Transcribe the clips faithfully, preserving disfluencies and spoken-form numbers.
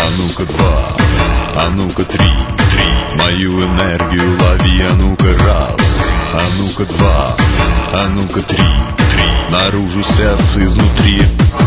ну-ка два, а ну-ка три, три. Мою энергию лови, а ну-ка раз, а ну-ка два, а ну-ка три, три. Наружу сердце изнутри.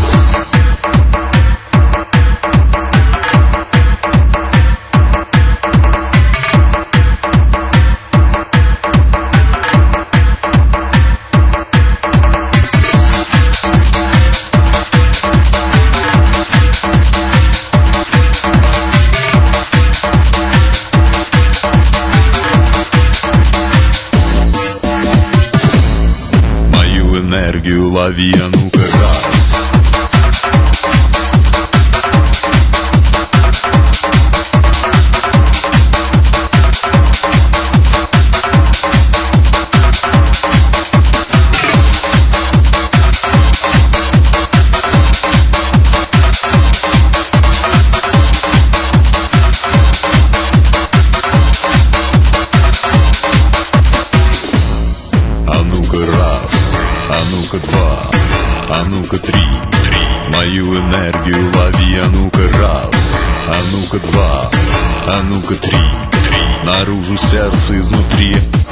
Энергию лови, а ну-ка раз. А ну-ка раз, а ну-ка два, а ну-ка три, три. Мою энергию лови, а ну-ка раз, а ну-ка два, а ну-ка три, три. Наружу сердце изнутри.